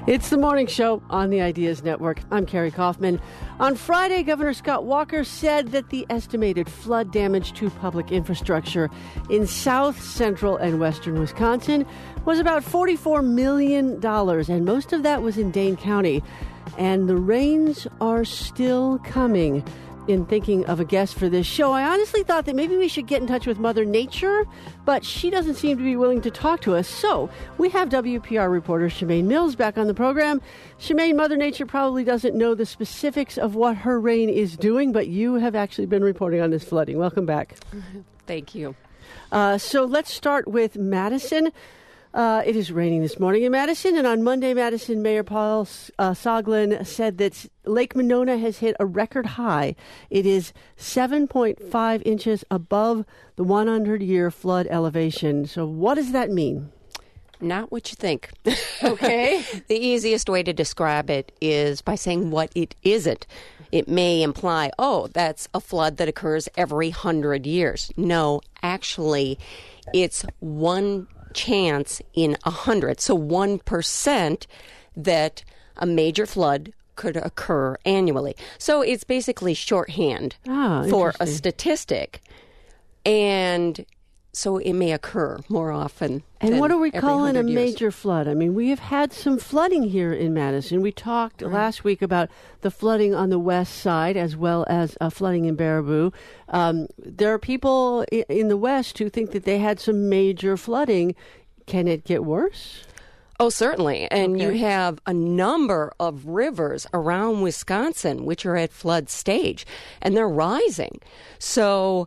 It's the morning show on the Ideas Network. I'm Carrie Kaufman. On Friday, Governor Scott Walker said that the estimated flood damage to public infrastructure in south, central, and western Wisconsin was about $44 million, and most of that was in Dane County. And the rains are still coming. In thinking of a guest for this show, I honestly thought that maybe we should get in touch with Mother Nature, but she doesn't seem to be willing to talk to us. So we have WPR reporter Shemaine Mills back on the program. Shemaine, Mother Nature probably doesn't know the specifics of what her rain is doing, but you have actually been reporting on this flooding. Welcome back. Thank you. So let's start with Madison. It is raining this morning in Madison, and on Monday, Madison Mayor Paul Soglin said that Lake Monona has hit a record high. It is 7.5 inches above the 100-year flood elevation. So what does that mean? Not what you think. Okay. The easiest way to describe it is by saying what it isn't. It may imply, oh, that's a flood that occurs every 100 years. No, actually, it's one chance in 100, so 1% that a major flood could occur annually. So it's basically shorthand for a statistic, and so it may occur more often. And what are we every calling a 100 years. major flood? I mean, we have had some flooding here in Madison. We talked last week about the flooding on the west side as well as flooding in Baraboo. There are people in the west who think that they had some major flooding. Can it get worse? Oh, certainly. And you have a number of rivers around Wisconsin which are at flood stage, and they're rising. So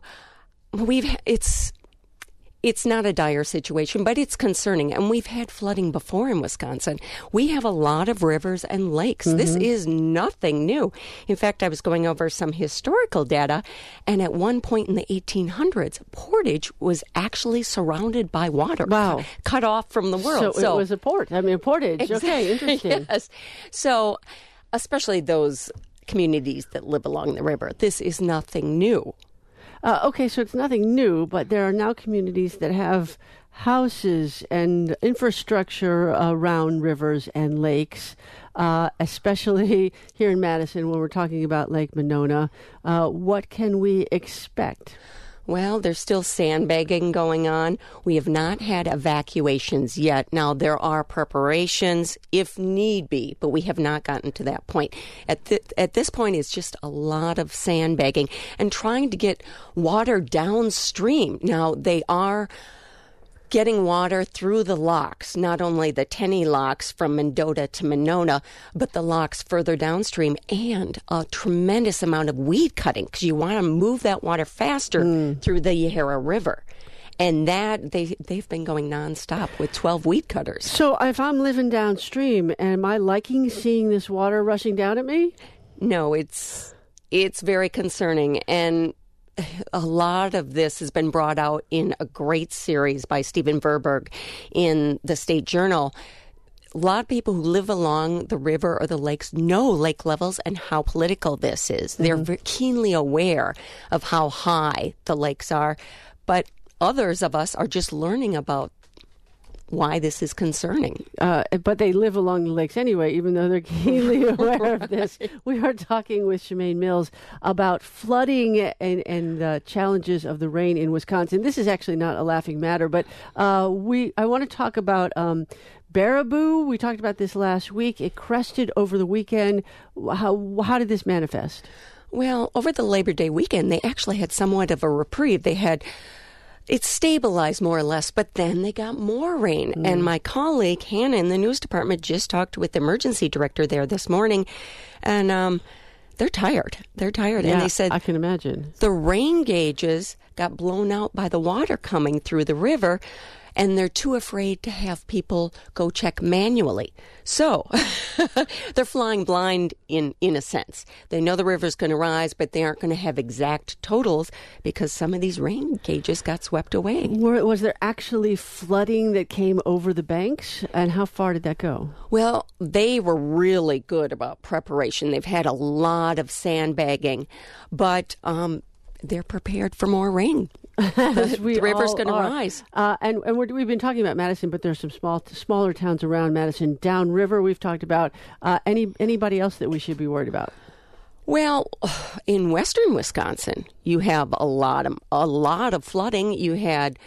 it's not a dire situation, but it's concerning. And we've had flooding before in Wisconsin. We have a lot of rivers and lakes. Mm-hmm. This is nothing new. In fact, I was going over some historical data, and at one point in the 1800s, Portage was actually surrounded by water. Wow. Cut off from the world. So it was a port. I mean, Portage. Exactly. Okay, interesting. Yes. So especially those communities that live along the river, this is nothing new. Okay, so it's nothing new, but there are now communities that have houses and infrastructure around rivers and lakes, especially here in Madison when we're talking about Lake Monona. What can we expect? Well, there's still sandbagging going on. We have not had evacuations yet. Now, there are preparations if need be, but we have not gotten to that point. At this point, it's just a lot of sandbagging and trying to get water downstream. Now, they are getting water through the locks, not only the Tenney locks from Mendota to Monona, but the locks further downstream, and a tremendous amount of weed cutting because you want to move that water faster through the Yahara River. And that they've been going nonstop with 12 weed cutters. So if I'm living downstream, am I liking seeing this water rushing down at me? No, it's very concerning. And a lot of this has been brought out in a great series by Stephen Verberg in the State Journal. A lot of people who live along the river or the lakes know lake levels and how political this is. Mm-hmm. They're very keenly aware of how high the lakes are, but others of us are just learning about why this is concerning. But they live along the lakes anyway, even though they're keenly aware of this. We are talking with Shemaine Mills about flooding and the challenges of the rain in Wisconsin. This is actually not a laughing matter, but I want to talk about Baraboo. We talked about this last week. It crested over the weekend. How did this manifest? Well, over the Labor Day weekend, they actually had somewhat of a reprieve. It stabilized more or less, but then they got more rain. And my colleague, Hannah, in the news department, just talked with the emergency director there this morning, and they're tired. They're tired. Yeah, and they said, I can imagine. The rain gauges got blown out by the water coming through the river, and they're too afraid to have people go check manually. So they're flying blind in a sense. They know the river's going to rise, but they aren't going to have exact totals because some of these rain gauges got swept away. Was there actually flooding that came over the banks, and how far did that go? Well, they were really good about preparation. They've had a lot of sandbagging, but they're prepared for more rain The river's going to rise. And we've been talking about Madison, but there's some smaller towns around Madison. Downriver, we've talked about. Anybody else that we should be worried about? Well, in western Wisconsin, you have a lot of flooding. You had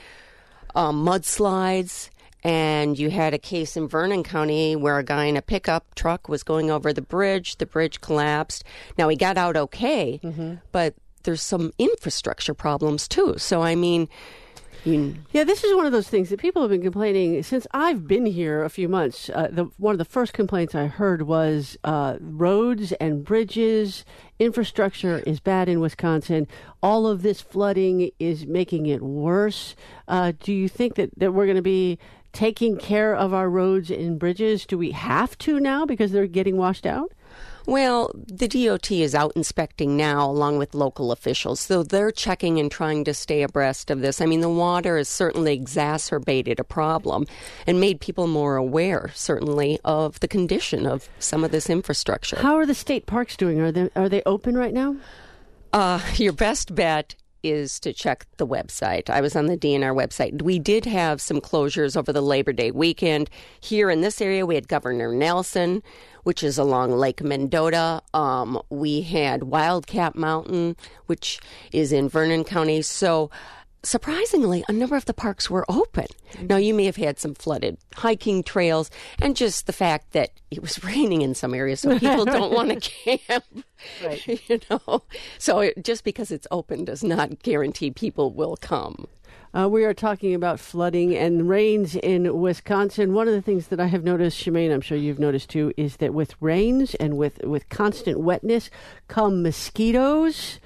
mudslides, and you had a case in Vernon County where a guy in a pickup truck was going over the bridge. The bridge collapsed. Now, he got out okay, but there's some infrastructure problems, too. So, I mean... Yeah, this is one of those things that people have been complaining since I've been here a few months. One of the first complaints I heard was roads and bridges, infrastructure is bad in Wisconsin. All of this flooding is making it worse. Do you think that we're going to be taking care of our roads and bridges? Do we have to now because they're getting washed out? Well, the DOT is out inspecting now along with local officials, so they're checking and trying to stay abreast of this. I mean, the water has certainly exacerbated a problem and made people more aware, certainly, of the condition of some of this infrastructure. How are the state parks doing? Are they open right now? Your best bet is to check the website. I was on the DNR website. We did have some closures over the Labor Day weekend. Here in this area, we had Governor Nelson, which is along Lake Mendota. We had Wildcat Mountain, which is in Vernon County. So surprisingly, a number of the parks were open. Now, you may have had some flooded hiking trails and just the fact that it was raining in some areas, so people don't want to camp. Right. You know, so just because it's open does not guarantee people will come. We are talking about flooding and rains in Wisconsin. One of the things that I have noticed, Shemaine, I'm sure you've noticed too, is that with rains and with constant wetness come mosquitoes.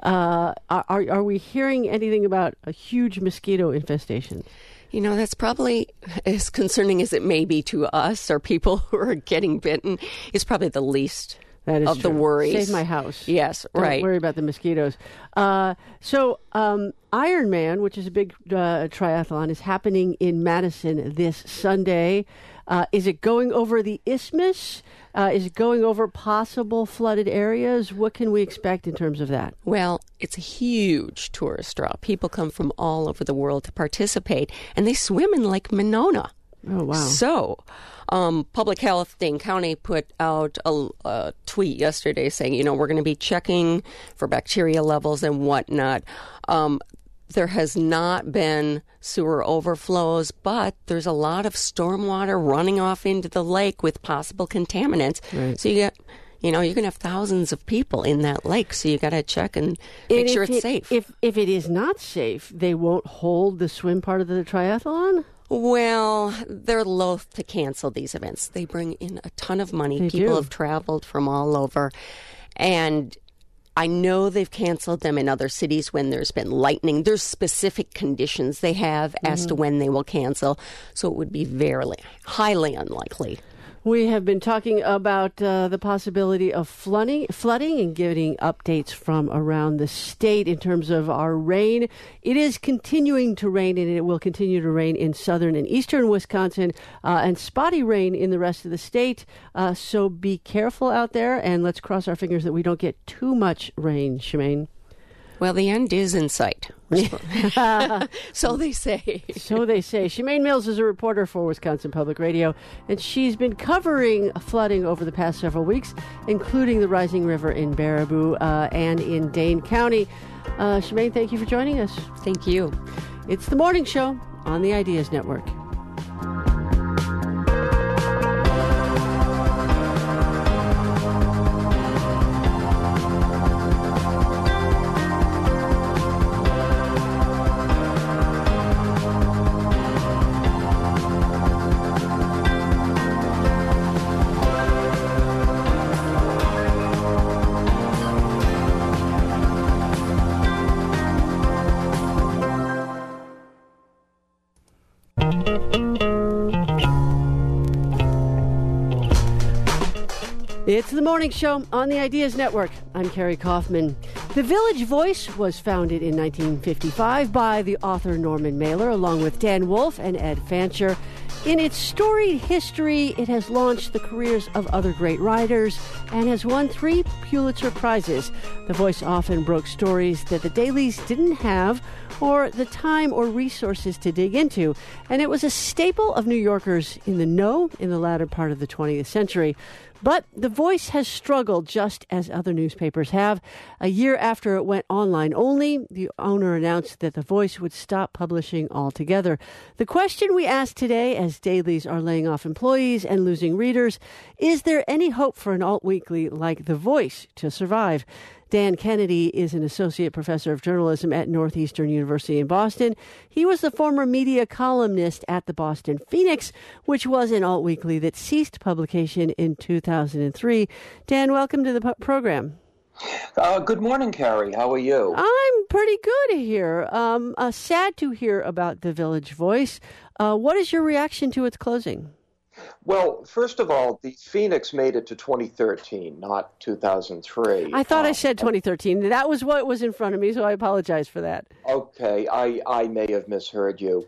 Are we hearing anything about a huge mosquito infestation? You know, that's probably as concerning as it may be to us or people who are getting bitten. It's probably the least that is of true. The worries. Save my house. Yes, right. Don't worry about the mosquitoes. So Ironman, which is a big triathlon, is happening in Madison this Sunday. Is it going over the isthmus? Is it going over possible flooded areas? What can we expect in terms of that? Well, it's a huge tourist draw. People come from all over the world to participate, and they swim in Lake Monona. Oh, wow. So, Public Health Dane County put out a tweet yesterday saying, you know, we're going to be checking for bacteria levels and whatnot. There has not been sewer overflows, but there's a lot of stormwater running off into the lake with possible contaminants. Right. So you're going to have thousands of people in that lake, so you got to check and make sure it's safe. If it is not safe, they won't hold the swim part of the triathlon? Well, they're loath to cancel these events. They bring in a ton of money. People have traveled from all over, and I know they've canceled them in other cities when there's been lightning. There's specific conditions they have as to when they will cancel, so it would be highly unlikely. We have been talking about the possibility of flooding and getting updates from around the state in terms of our rain. It is continuing to rain, and it will continue to rain in southern and eastern Wisconsin, and spotty rain in the rest of the state. So be careful out there, and let's cross our fingers that we don't get too much rain, Shemaine. Well, the end is in sight. So they say. So they say. Shemaine Mills is a reporter for Wisconsin Public Radio, and she's been covering flooding over the past several weeks, including the rising river in Baraboo and in Dane County. Shemaine, thank you for joining us. Thank you. It's The Morning Show on the Ideas Network. It's The Morning Show on the Ideas Network. I'm Carrie Kaufman. The Village Voice was founded in 1955 by the author Norman Mailer, along with Dan Wolfe and Ed Fancher. In its storied history, it has launched the careers of other great writers and has won 3 Pulitzer Prizes. The Voice often broke stories that the dailies didn't have or the time or resources to dig into, and it was a staple of New Yorkers in the know in the latter part of the 20th century. But The Voice has struggled just as other newspapers have. A year after it went online only, the owner announced that The Voice would stop publishing altogether. The question we ask today, as dailies are laying off employees and losing readers, is there any hope for an alt weekly like The Voice to survive? Dan Kennedy is an associate professor of journalism at Northeastern University in Boston. He was the former media columnist at the Boston Phoenix, which was an alt weekly that ceased publication in 2003. Dan, welcome to the program. Good morning, Carrie. How are you? I'm pretty good here. Sad to hear about the Village Voice. What is your reaction to its closing? Well, first of all, the Phoenix made it to 2013, not 2003. I thought I said 2013. That was what was in front of me, so I apologize for that. Okay, I may have misheard you.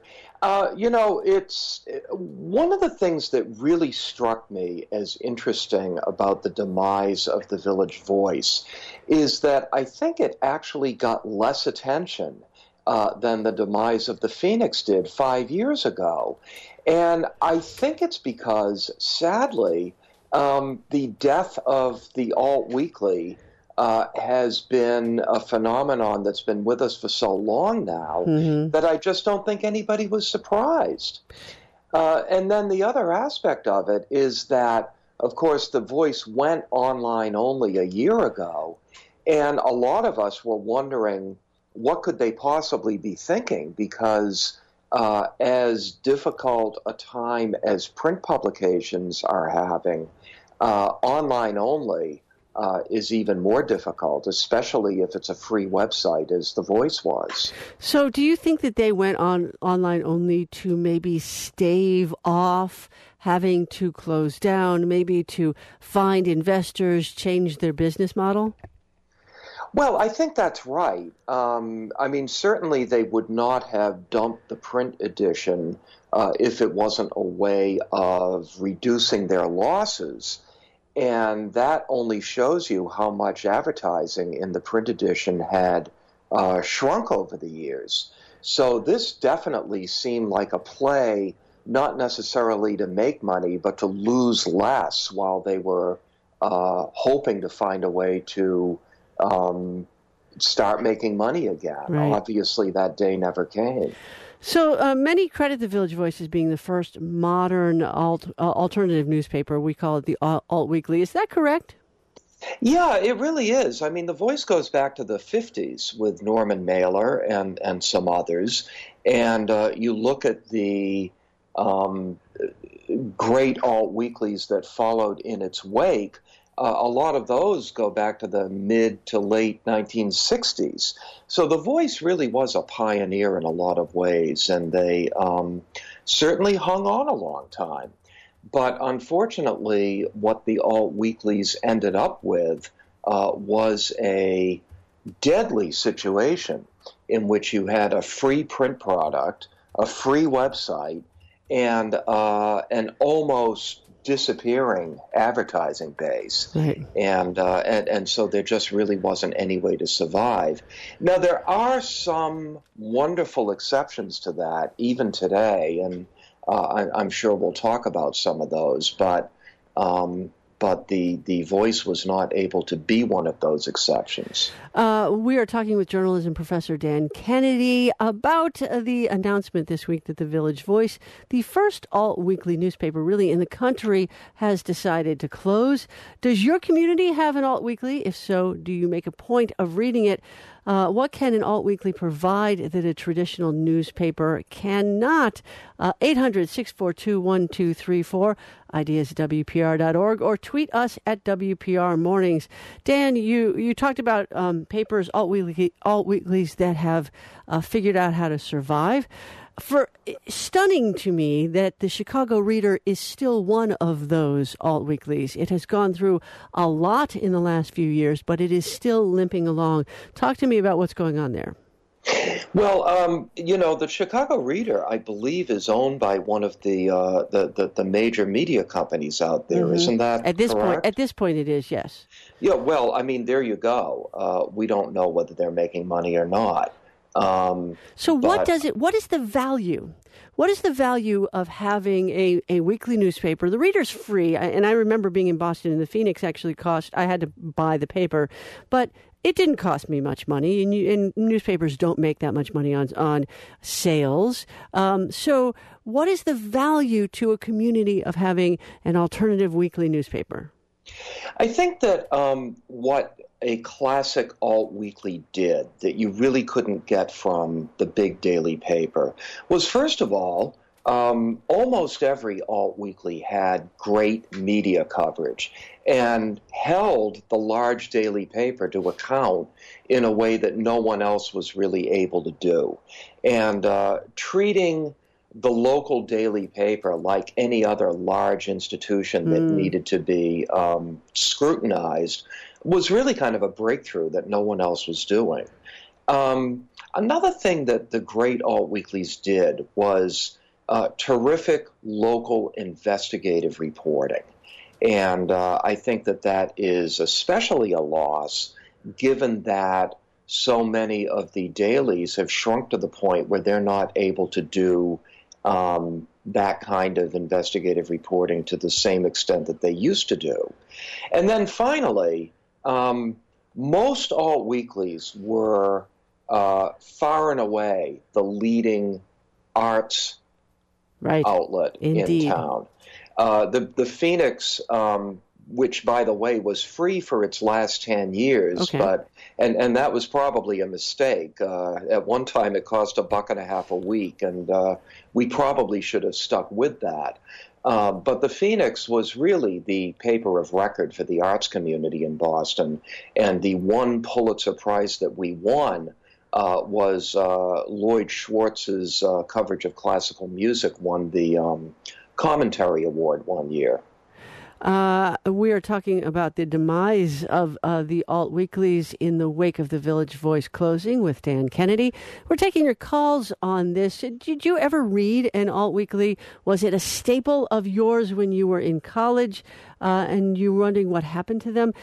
It's one of the things that really struck me as interesting about the demise of the Village Voice is that I think it actually got less attention than the demise of the Phoenix did 5 years ago. And I think it's because, sadly, the death of the alt weekly has been a phenomenon that's been with us for so long now that I just don't think anybody was surprised. And then the other aspect of it is that, of course, The Voice went online only a year ago, and a lot of us were wondering what could they possibly be thinking, because as difficult a time as print publications are having, online only is even more difficult, especially if it's a free website as The Voice was. So do you think that they went online only to maybe stave off having to close down, maybe to find investors, change their business model? Well, I think that's right. Certainly they would not have dumped the print edition if it wasn't a way of reducing their losses. And that only shows you how much advertising in the print edition had shrunk over the years. So this definitely seemed like a play, not necessarily to make money, but to lose less while they were hoping to find a way to start making money again. Right. Obviously, that day never came. So many credit the Village Voice as being the first modern alternative newspaper. We call it the Alt Weekly. Is that correct? Yeah, it really is. I mean, The Voice goes back to the 50s with Norman Mailer and some others. And you look at the great alt weeklies that followed in its wake. A lot of those go back to the mid to late 1960s. So The Voice really was a pioneer in a lot of ways, and they certainly hung on a long time. But unfortunately, what the alt weeklies ended up with was a deadly situation in which you had a free print product, a free website, and an almost disappearing advertising base. Right. And so there just really wasn't any way to survive. Now, there are some wonderful exceptions to that, even today, and I'm sure we'll talk about some of those, but the Voice was not able to be one of those exceptions. We are talking with journalism professor Dan Kennedy about the announcement this week that the Village Voice, the first alt-weekly newspaper really in the country, has decided to close. Does your community have an alt-weekly? If so, do you make a point of reading it? What can an alt-weekly provide that a traditional newspaper cannot? 800-642-1234, ideas@WPR.org, or tweet us at WPR Mornings. Dan, you talked about papers, alt-weeklies that have figured out how to survive. Stunning to me that the Chicago Reader is still one of those alt-weeklies. It has gone through a lot in the last few years, but it is still limping along. Talk to me about what's going on there. Well, the Chicago Reader, I believe, is owned by one of the major media companies out there. Isn't that correct? At this point, it is, yes. Yeah. Well, I mean, there you go. We don't know whether they're making money or not. What is the value? What is the value of having a weekly newspaper? The Reader's free, and I remember being in Boston, and the Phoenix actually I had to buy the paper, but it didn't cost me much money, and newspapers don't make that much money on sales. So what is the value to a community of having an alternative weekly newspaper? I think that what a classic alt weekly did that you really couldn't get from the big daily paper was, first of all, almost every alt weekly had great media coverage and held the large daily paper to account in a way that no one else was really able to do. And treating the local daily paper like any other large institution that needed to be scrutinized was really kind of a breakthrough that no one else was doing. Another thing that the great alt weeklies did was terrific local investigative reporting. And I think that is especially a loss given that so many of the dailies have shrunk to the point where they're not able to do that kind of investigative reporting to the same extent that they used to do. And then finally, most alt weeklies were far and away the leading arts outlet in town. The Phoenix, which, by the way, was free for its last 10 years, but and that was probably a mistake. At one time, it cost $1.50 a week, and we probably should have stuck with that. But the Phoenix was really the paper of record for the arts community in Boston, and the one Pulitzer Prize that we won was Lloyd Schwartz's coverage of classical music won the Commentary Award one year. We are talking about the demise of the alt weeklies in the wake of the Village Voice closing with Dan Kennedy. We're taking your calls on this. Did you ever read an alt weekly? Was it a staple of yours when you were in college? And you were wondering what happened to them?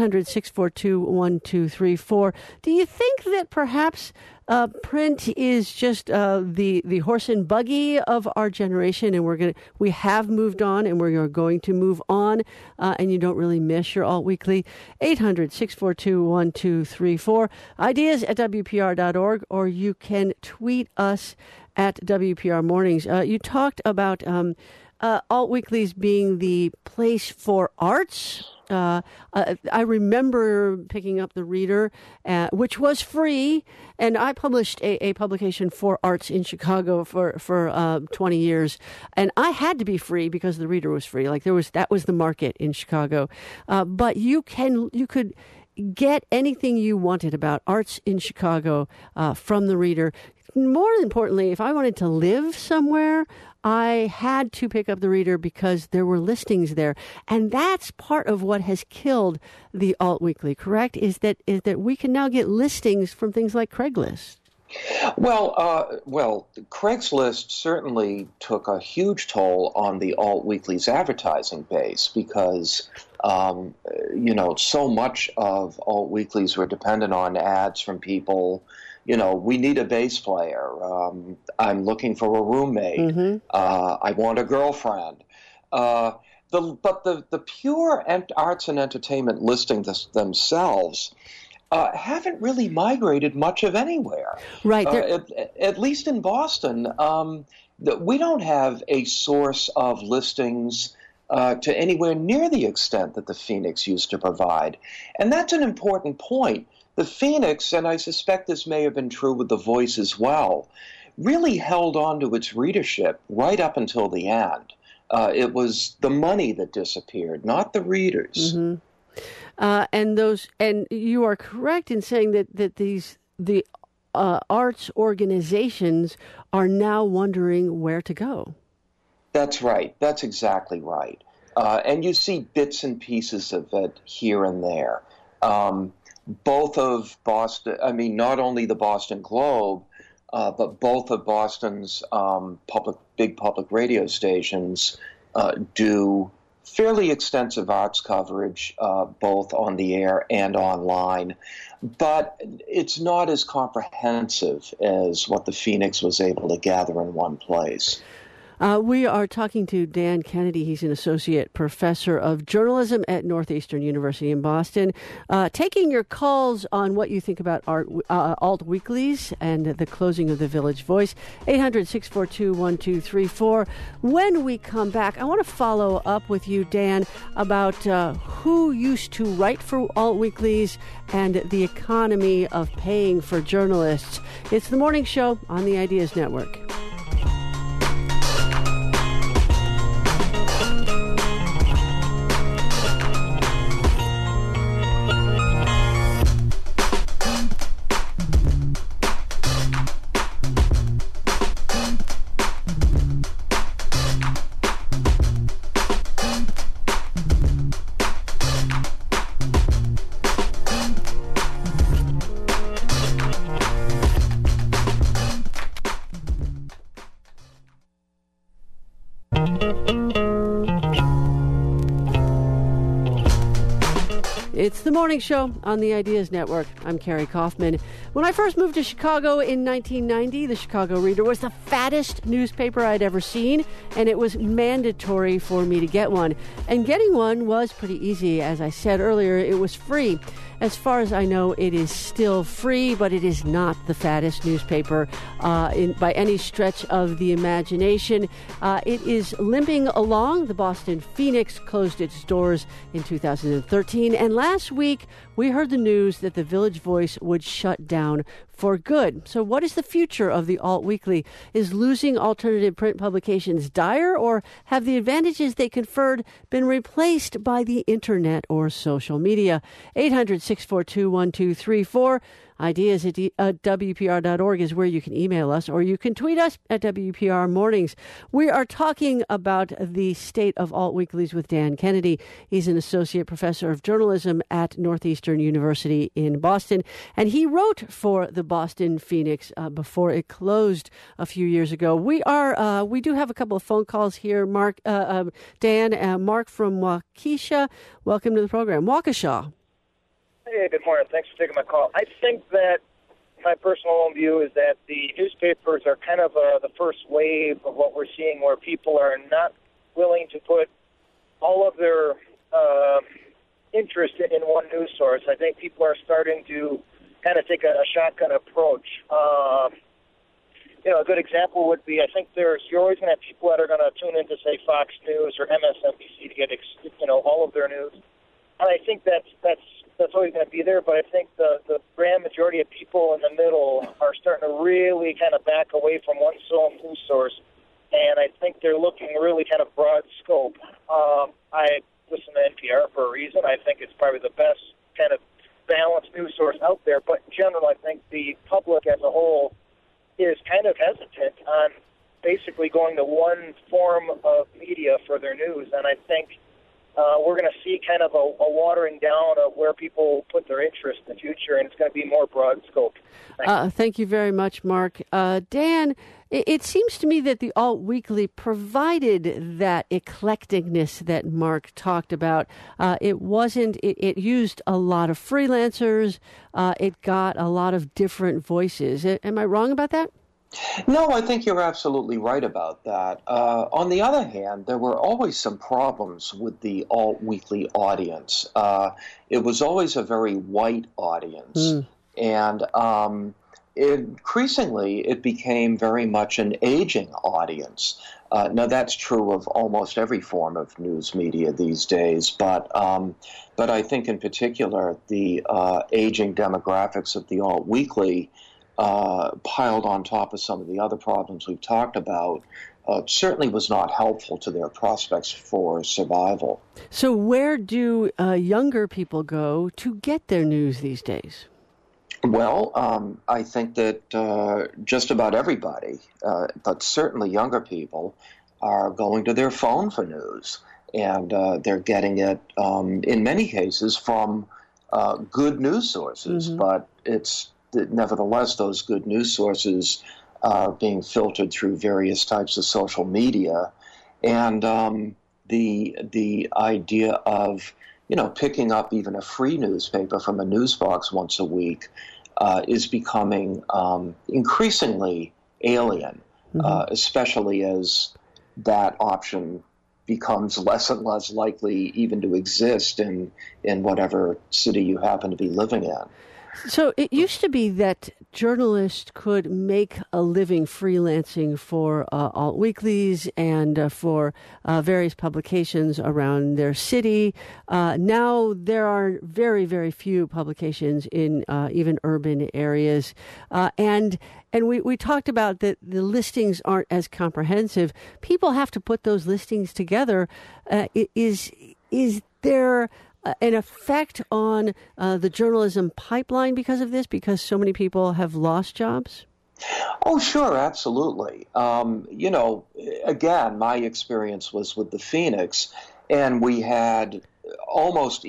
800-642-1234. Do you think that perhaps print is just the horse and buggy of our generation, and we have moved on, and we're going to move on, and you don't really miss your alt weekly? 800-642-1234. Ideas at WPR.org, or you can tweet us at WPR Mornings. You talked about alt weeklies being the place for arts. I remember picking up the Reader, which was free, and I published a publication for arts in Chicago for 20 years, and I had to be free because the Reader was free. Like that was the market in Chicago. But you could get anything you wanted about arts in Chicago from the Reader. More importantly, if I wanted to live somewhere, I had to pick up the Reader because there were listings there. And that's part of what has killed the alt weekly, correct? Is that we can now get listings from things like Craigslist. Well, Craigslist certainly took a huge toll on the alt weekly's advertising base because, so much of alt weeklies were dependent on ads from people. We need a bass player. I'm looking for a roommate. Mm-hmm. I want a girlfriend. But the pure arts and entertainment listings themselves haven't really migrated much of anywhere. Right. At least in Boston, we don't have a source of listings to anywhere near the extent that the Phoenix used to provide. And that's an important point. The Phoenix, and I suspect this may have been true with the Voice as well, really held on to its readership right up until the end. It was the money that disappeared, not the readers. Mm-hmm. And you are correct in saying that the arts organizations are now wondering where to go. That's right. That's exactly right. And you see bits and pieces of it here and there. Both of Boston, not only the Boston Globe, but both of Boston's big public radio stations do fairly extensive arts coverage, both on the air and online. But it's not as comprehensive as what the Phoenix was able to gather in one place. We are talking to Dan Kennedy. He's an associate professor of journalism at Northeastern University in Boston. Taking your calls on what you think about alt weeklies and the closing of the Village Voice, 800-642-1234. When we come back, I want to follow up with you, Dan, about who used to write for alt weeklies and the economy of paying for journalists. It's The Morning Show on the Ideas Network. It's The Morning Show on the Ideas Network. I'm Carrie Kaufman. When I first moved to Chicago in 1990, the Chicago Reader was the fattest newspaper I'd ever seen, and it was mandatory for me to get one. And getting one was pretty easy. As I said earlier, it was free. As far as I know, it is still free, but it is not the fattest newspaper by any stretch of the imagination. It is limping along. The Boston Phoenix closed its doors in 2013, and last week we heard the news that the Village Voice would shut down for good. So what is the future of the Alt Weekly? Is losing alternative print publications dire, or have the advantages they conferred been replaced by the internet or social media? 800-642-1234. Ideas at WPR.org is where you can email us, or you can tweet us at WPR Mornings. We are talking about the state of alt weeklies with Dan Kennedy. He's an associate professor of journalism at Northeastern University in Boston, and he wrote for the Boston Phoenix before it closed a few years ago. We do have a couple of phone calls here. Dan, Mark from Waukesha. Welcome to the program. Waukesha. Hey, good morning. Thanks for taking my call. I think that my personal view is that the newspapers are kind of the first wave of what we're seeing, where people are not willing to put all of their interest in one news source. I think people are starting to kind of take a shotgun approach. A good example would be, I think you're always going to have people that are going to tune into, say, Fox News or MSNBC to get, all of their news. And I think that's always going to be there, but I think the grand majority of people in the middle are starting to really kind of back away from one sole news source, and I think they're looking really kind of broad scope. I listen to NPR for a reason. I think it's probably the best kind of balanced news source out there, but in general, I think the public as a whole is kind of hesitant on basically going to one form of media for their news, and I think we're going to see kind of a watering down of where people put their interest in the future, and it's going to be more broad scope. Thank you very much, Mark. Dan, it seems to me that the Alt Weekly provided that eclecticness that Mark talked about. It used a lot of freelancers. It got a lot of different voices. Am I wrong about that? No, I think you're absolutely right about that. On the other hand, there were always some problems with the alt weekly audience. It was always a very white audience, and increasingly it became very much an aging audience. Now, that's true of almost every form of news media these days, but I think in particular the aging demographics of the alt weekly piled on top of some of the other problems we've talked about, certainly was not helpful to their prospects for survival. So where do younger people go to get their news these days? Well, I think that just about everybody, but certainly younger people, are going to their phone for news. And they're getting it, in many cases, from good news sources, but nevertheless, those good news sources being filtered through various types of social media, and the idea of picking up even a free newspaper from a news box once a week is becoming increasingly alien, especially as that option becomes less and less likely even to exist in whatever city you happen to be living in. So it used to be that journalists could make a living freelancing for alt weeklies and for various publications around their city. Now there are very, very few publications in even urban areas. And we talked about that the listings aren't as comprehensive. People have to put those listings together. Is there an effect on the journalism pipeline because of this, because so many people have lost jobs? Oh, sure, absolutely. Again, my experience was with the Phoenix, and we had almost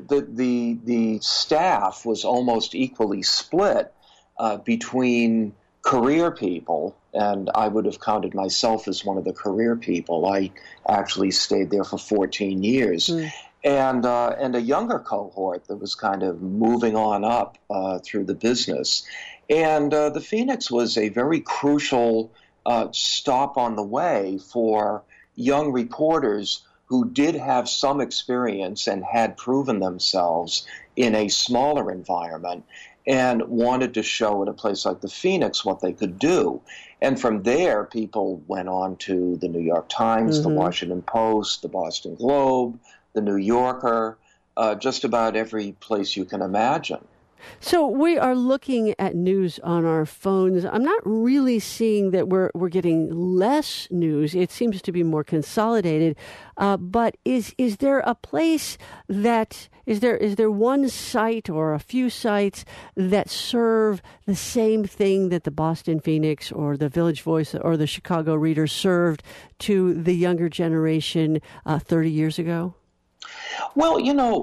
the staff was almost equally split between career people, and I would have counted myself as one of the career people. I actually stayed there for 14 years. And a younger cohort that was kind of moving on up through the business. And the Phoenix was a very crucial stop on the way for young reporters who did have some experience and had proven themselves in a smaller environment and wanted to show at a place like the Phoenix what they could do. And from there, people went on to the New York Times, the Washington Post, the Boston Globe, the New Yorker, just about every place you can imagine. So we are looking at news on our phones. I'm not really seeing that we're getting less news. It seems to be more consolidated. But is there a place that is there one site or a few sites that serve the same thing that the Boston Phoenix or the Village Voice or the Chicago Reader served to the younger generation 30 years ago? Well,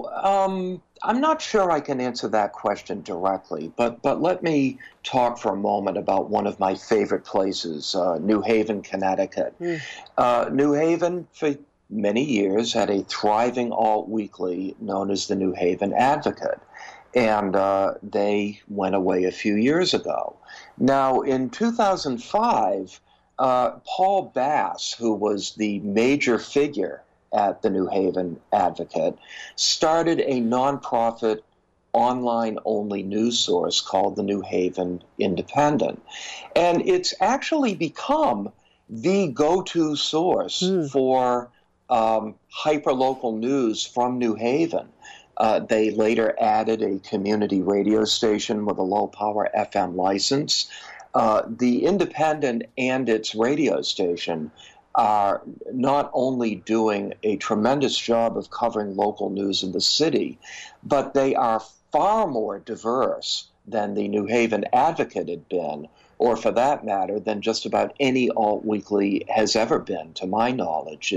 I'm not sure I can answer that question directly, but let me talk for a moment about one of my favorite places, New Haven, Connecticut. New Haven, for many years, had a thriving alt weekly known as the New Haven Advocate, and they went away a few years ago. Now, in 2005, Paul Bass, who was the major figure at the New Haven Advocate, started a nonprofit online-only news source called the New Haven Independent. And it's actually become the go-to source for hyperlocal news from New Haven. They later added a community radio station with a low-power FM license. The Independent and its radio station are not only doing a tremendous job of covering local news in the city, but they are far more diverse than the New Haven Advocate had been, or for that matter, than just about any alt weekly has ever been, to my knowledge.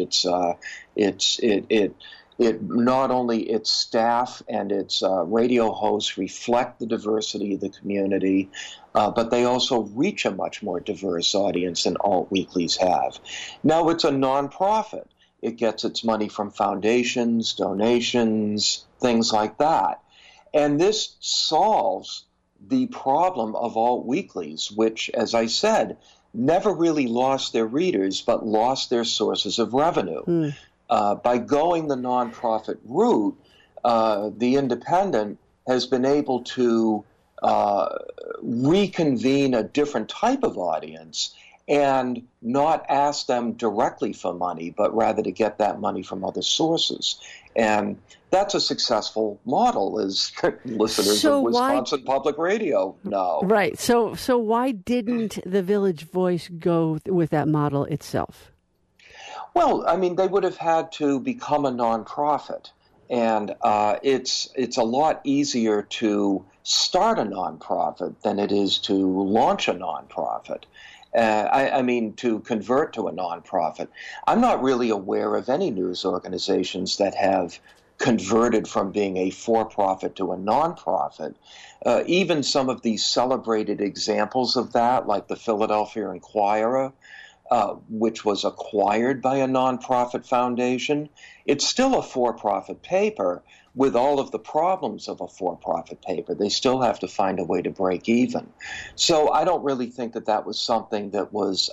It not only its staff and its radio hosts reflect the diversity of the community, but they also reach a much more diverse audience than alt weeklies have. Now, it's a nonprofit. It gets its money from foundations, donations, things like that. And this solves the problem of alt weeklies, which, as I said, never really lost their readers, but lost their sources of revenue. By going the nonprofit route, the Independent has been able to reconvene a different type of audience and not ask them directly for money, but rather to get that money from other sources. And that's a successful model, as listeners of Wisconsin Public Radio know. Right. So why didn't the Village Voice go with that model itself? Well, I mean, they would have had to become a nonprofit, and it's a lot easier to start a nonprofit than it is to launch a nonprofit. I mean, to convert to a nonprofit. I'm not really aware of any news organizations that have converted from being a for-profit to a nonprofit. Even some of these celebrated examples of that, like the Philadelphia Inquirer, which was acquired by a nonprofit foundation, it's still a for-profit paper with all of the problems of a for-profit paper. They still have to find a way to break even. So I don't really think that that was something that was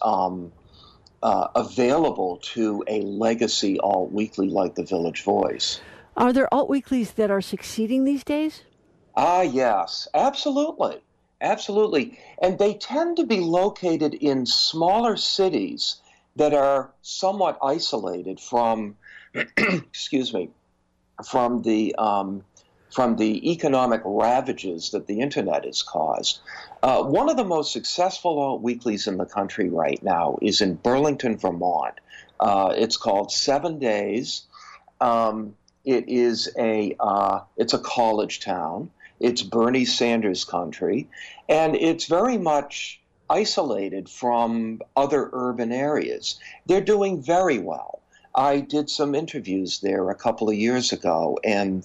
available to a legacy alt-weekly like the Village Voice. Are there alt-weeklies that are succeeding these days? Yes, absolutely. Absolutely. And they tend to be located in smaller cities that are somewhat isolated from, excuse me, from the economic ravages that the internet has caused. One of the most successful alt-weeklies in the country right now is in Burlington, Vermont. It's called 7 Days. It's a college town. It's Bernie Sanders country, and it's very much isolated from other urban areas. They're doing very well. I did some interviews there a couple of years ago, and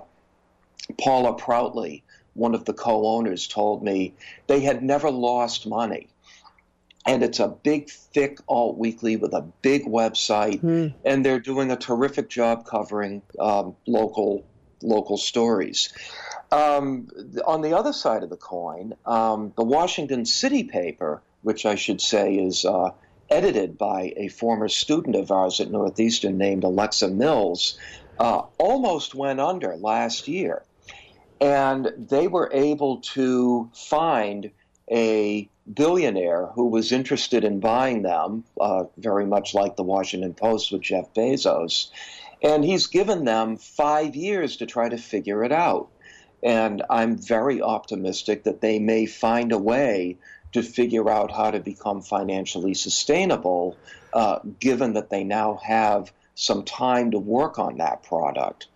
Paula Proutley, one of the co-owners, told me they had never lost money. And it's a big, thick alt-weekly with a big website, and they're doing a terrific job covering local stories. On the other side of the coin, the Washington City paper, which I should say is edited by a former student of ours at Northeastern named Alexa Mills, almost went under last year. And they were able to find a billionaire who was interested in buying them, very much like the Washington Post with Jeff Bezos. And he's given them 5 years to try to figure it out. And I'm very optimistic that they may find a way to figure out how to become financially sustainable, given that they now have some time to work on that product.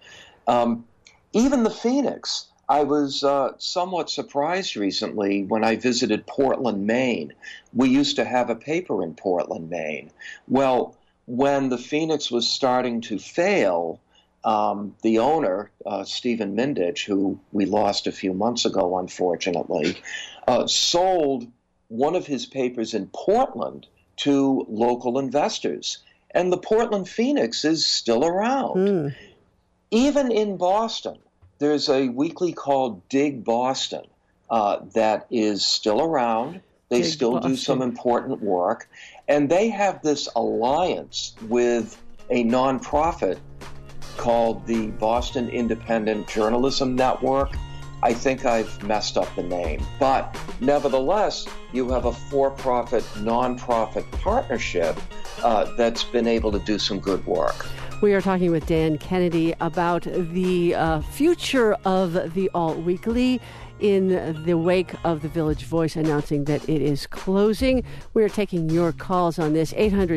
Even the Phoenix. I was somewhat surprised recently when I visited Portland, Maine. We used to have a paper in Portland, Maine. Well, when the Phoenix was starting to fail, the owner, Stephen Mindich, who we lost a few months ago, unfortunately, sold one of his papers in Portland to local investors. And the Portland Phoenix is still around. Even in Boston, there's a weekly called Dig Boston that is still around. They still do some important work. And they have this alliance with a nonprofit called the Boston Independent Journalism Network. I think I've messed up the name. But nevertheless, you have a for-profit, nonprofit partnership that's been able to do some good work. We are talking with Dan Kennedy about the future of the alt-weekly in the wake of the Village Voice announcing that it is closing. We are taking your calls on this,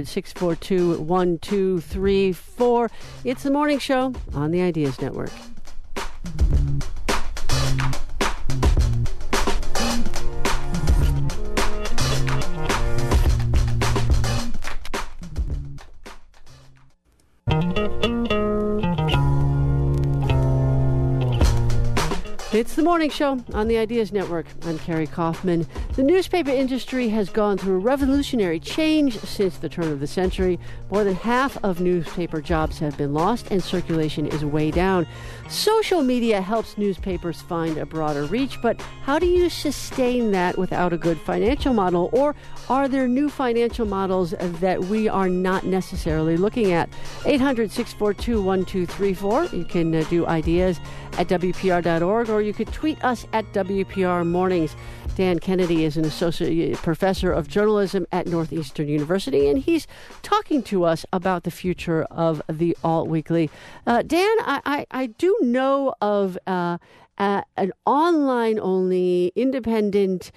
800-642-1234. It's the morning show on the Ideas Network. It's the morning show on the Ideas Network. I'm Carrie Kaufman. The newspaper industry has gone through a revolutionary change since the turn of the century. More than half of newspaper jobs have been lost and circulation is way down. Social media helps newspapers find a broader reach, but how do you sustain that without a good financial model? Or are there new financial models that we are not necessarily looking at? 800-642-1234. You can do ideas at WPR.org, or you could tweet us at WPR Mornings. Dan Kennedy is an associate professor of journalism at Northeastern University, and he's talking to us about the future of the alt-weekly. Dan, I do know of an online-only, independent,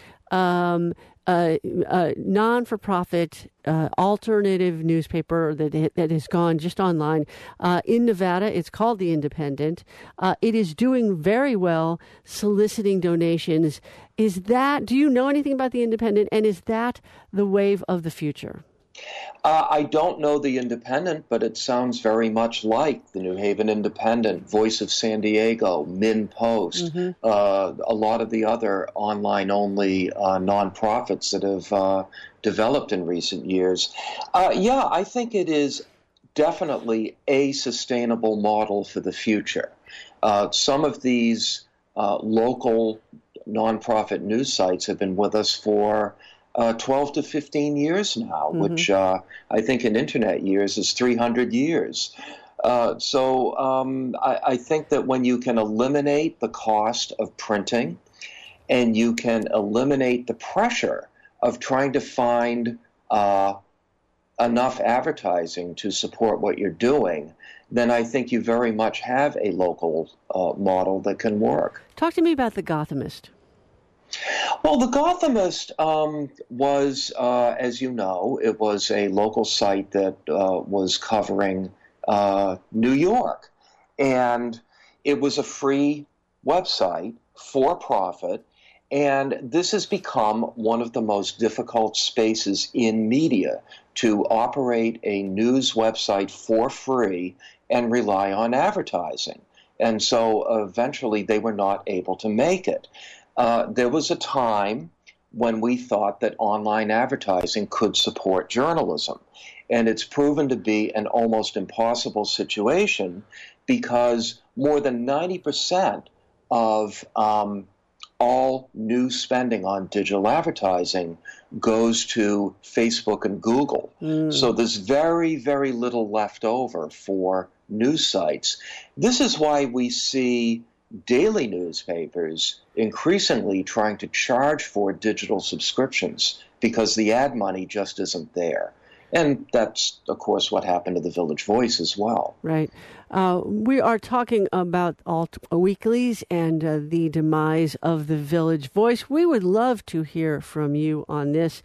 non-for-profit alternative newspaper that has gone just online in Nevada. It's called The Independent. It is doing very well, soliciting donations. Do you know anything about The Independent, and is that the wave of the future? I don't know the Independent, but it sounds very much like the New Haven Independent, Voice of San Diego, MinnPost, a lot of the other online-only nonprofits that have developed in recent years. Yeah, I think it is definitely a sustainable model for the future. Some of these local nonprofit news sites have been with us for 12 to 15 years now, which I think in internet years is 300 years. So I think that when you can eliminate the cost of printing and you can eliminate the pressure of trying to find enough advertising to support what you're doing, then I think you very much have a local model that can work. Talk to me about The Gothamist. Well, The Gothamist was, as you know, it was a local site that was covering New York. And it was a free website, for profit, and this has become one of the most difficult spaces in media to operate a news website for free and rely on advertising. And so eventually they were not able to make it. There was a time when we thought that online advertising could support journalism. And it's proven to be an almost impossible situation because more than 90% of all new spending on digital advertising goes to Facebook and Google. So there's very, very little left over for news sites. This is why we see daily newspapers increasingly trying to charge for digital subscriptions because the ad money just isn't there. And that's, of course, what happened to the Village Voice as well. Right. We are talking about alt weeklies and the demise of the Village Voice. We would love to hear from you on this.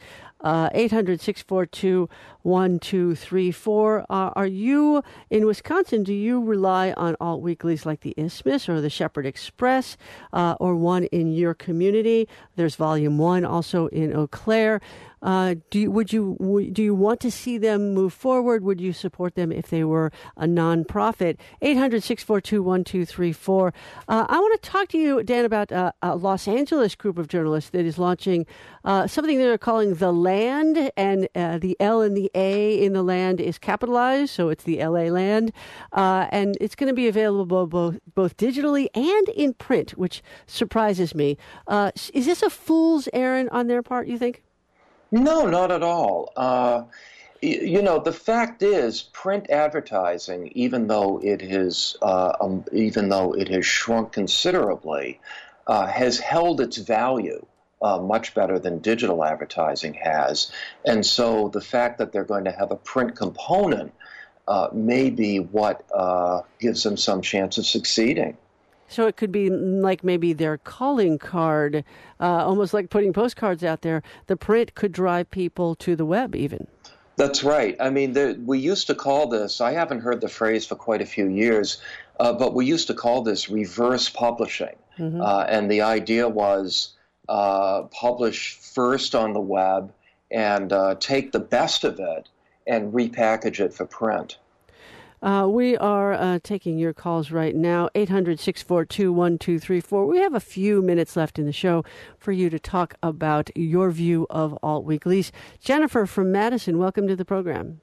800-642-1234. Are you in Wisconsin? Do you rely on alt weeklies like the Isthmus or the Shepherd Express or one in your community? There's Volume 1 also in Eau Claire. Do you want to see them move forward? Would you support them if they were a nonprofit? 800-642-1234. I want to talk to you, Dan, about a Los Angeles group of journalists that is launching something they're calling The Land, and the L and the A in The Land is capitalized, so it's the LA Land. And it's going to be available both digitally and in print, which surprises me. Is this a fool's errand on their part, you think? No, not at all. The fact is, print advertising, even though it has shrunk considerably, has held its value much better than digital advertising has. And so the fact that they're going to have a print component may be what gives them some chance of succeeding. So it could be like maybe their calling card, almost like putting postcards out there. The print could drive people to the web even. That's right. I mean, we used to call this, I haven't heard the phrase for quite a few years, but we used to call this reverse publishing. And the idea was publish first on the web and take the best of it and repackage it for print. We are taking your calls right now, 800-642-1234. We have a few minutes left in the show for you to talk about your view of alt weeklies. Jennifer from Madison, welcome to the program.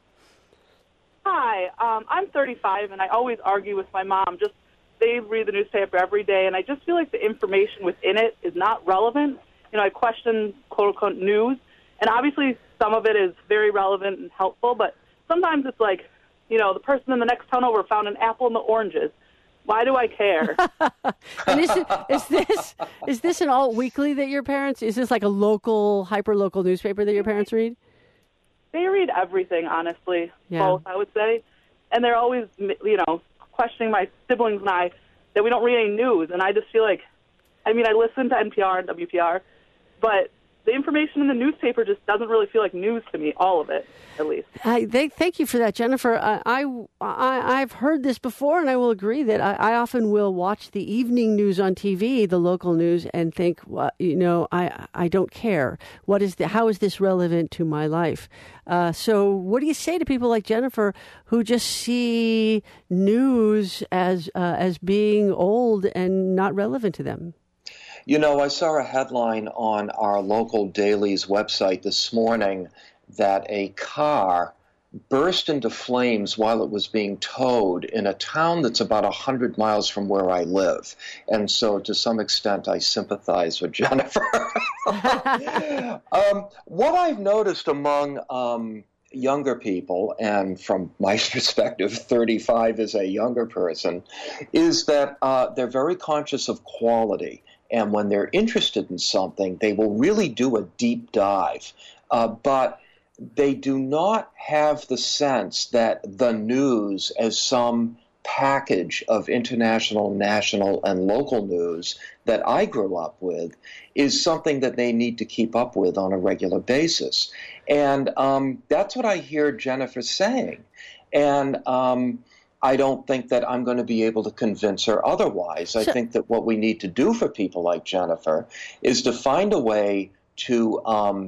Hi, I'm 35, and I always argue with my mom. They read the newspaper every day, and I just feel like the information within it is not relevant. I question quote-unquote news, and obviously some of it is very relevant and helpful, but sometimes it's like, the person in the next town over found an apple in the oranges. Why do I care? And is this an alt weekly that your parents? Is this like a local, hyper-local newspaper that your parents read? They read everything, honestly. Yeah. Both, I would say, and they're always, questioning my siblings and I that we don't read any news. And I just feel like, I listen to NPR and WPR, but the information in the newspaper just doesn't really feel like news to me, all of it, at least. Thank you for that, Jennifer. I've heard this before, and I will agree that I often will watch the evening news on TV, the local news, and think, well, I don't care. How is this relevant to my life? So what do you say to people like Jennifer who just see news as being old and not relevant to them? I saw a headline on our local daily's website this morning that a car burst into flames while it was being towed in a town that's about 100 miles from where I live. And so to some extent, I sympathize with Jennifer. What I've noticed among younger people, and from my perspective, 35 is a younger person, is that they're very conscious of quality. And when they're interested in something, they will really do a deep dive. But they do not have the sense that the news as some package of international, national, and local news that I grew up with is something that they need to keep up with on a regular basis. And that's what I hear Jennifer saying. And I don't think that I'm going to be able to convince her otherwise. I think that what we need to do for people like Jennifer is to find a way to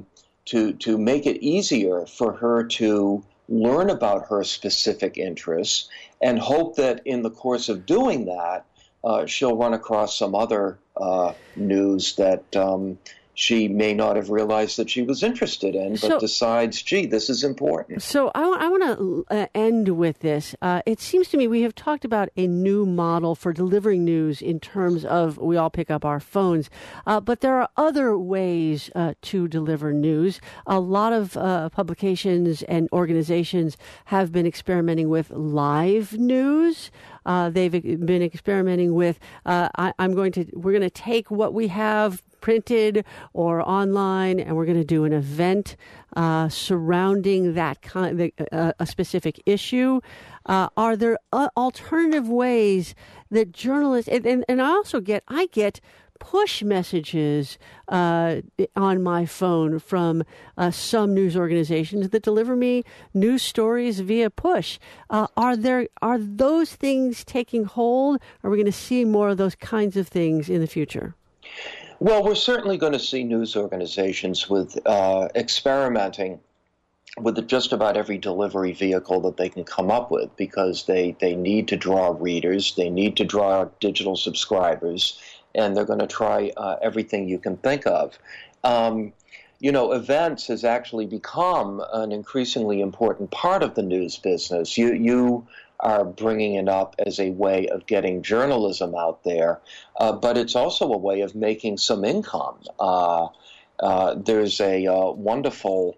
make it easier for her to learn about her specific interests, and hope that in the course of doing that, she'll run across some other news that she may not have realized that she was interested in, but decides, gee, this is important. So I want to end with this. It seems to me we have talked about a new model for delivering news in terms of we all pick up our phones, but there are other ways to deliver news. A lot of publications and organizations have been experimenting with live news. They've been experimenting with, we're going to take what we have printed or online, and we're going to do an event surrounding that a specific issue. Are there alternative ways that journalists and I get push messages on my phone from some news organizations that deliver me news stories via push. Are those things taking hold? Are we going to see more of those kinds of things in the future? Well, we're certainly going to see news organizations with experimenting with just about every delivery vehicle that they can come up with, because they need to draw readers, they need to draw digital subscribers, and they're going to try everything you can think of. Events has actually become an increasingly important part of the news business. You are bringing it up as a way of getting journalism out there, but it's also a way of making some income. There's a wonderful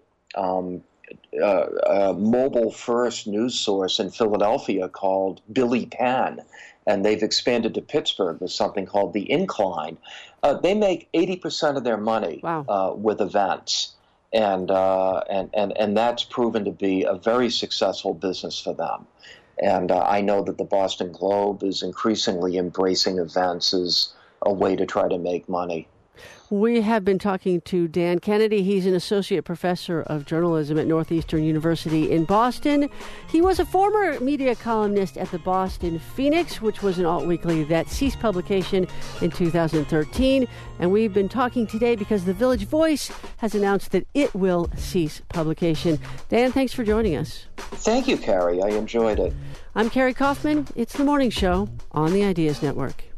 mobile-first news source in Philadelphia called Billy Penn, and they've expanded to Pittsburgh with something called The Incline. They make 80% of their money with events, and that's proven to be a very successful business for them. And I know that the Boston Globe is increasingly embracing events as a way to try to make money. We have been talking to Dan Kennedy. He's an associate professor of journalism at Northeastern University in Boston. He was a former media columnist at the Boston Phoenix, which was an alt-weekly that ceased publication in 2013. And we've been talking today because the Village Voice has announced that it will cease publication. Dan, thanks for joining us. Thank you, Carrie. I enjoyed it. I'm Carrie Kaufman. It's The Morning Show on the Ideas Network.